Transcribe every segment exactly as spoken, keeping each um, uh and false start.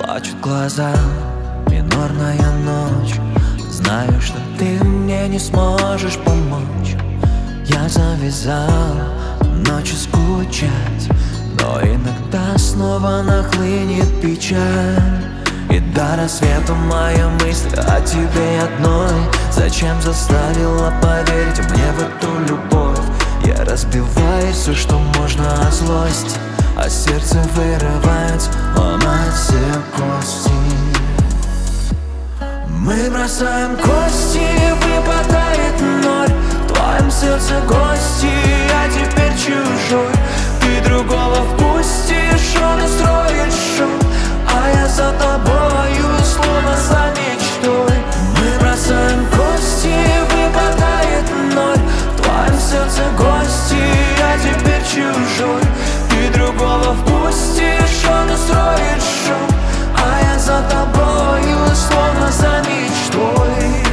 плачут глаза, минорная ночь. Знаю, что ты мне не сможешь помочь. Я завязал ночью скучать, но иногда снова нахлынет печаль. И до рассвета моя мысль о тебе одной. Зачем заставила поверить мне в эту любовь? Я разбиваю все, что можно от злости, а сердце вырывается, ломает все кости. Мы бросаем кости, выпадает ноль. В твоем сердце гости, я теперь чужой. Ты другого впустишь, он устроит шоу, а я за тобою, словно за мечтой. Мы бросаем кости, выпадает ноль. В твоем сердце гости, я теперь чужой. Ты другого впустишь, он устроит шоу, а я за тобою, словно за мечтой.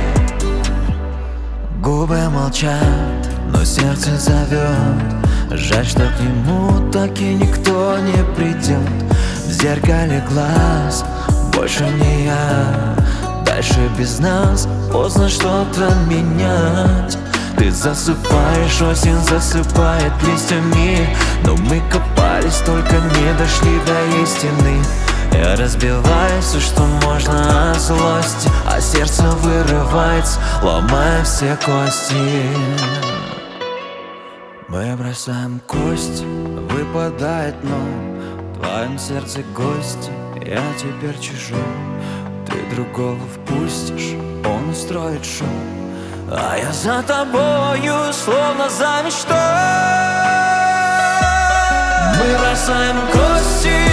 Губы молчат, но сердце зовет. Жаль, что к нему так и никто не придет. В зеркале глаз больше не я. Дальше без нас поздно что-то менять. Ты засыпаешь, осень засыпает листьями, но мы копались, только не дошли до истины. Я разбиваю все, что можно от злости, а сердце вырывается, ломая все кости. Мы бросаем кость, выпадает ноль. В твоем сердце гости, я теперь чужой. Ты другого впустишь, он устроит шоу, а я за тобою, словно за мечтой. Мы бросаем кости,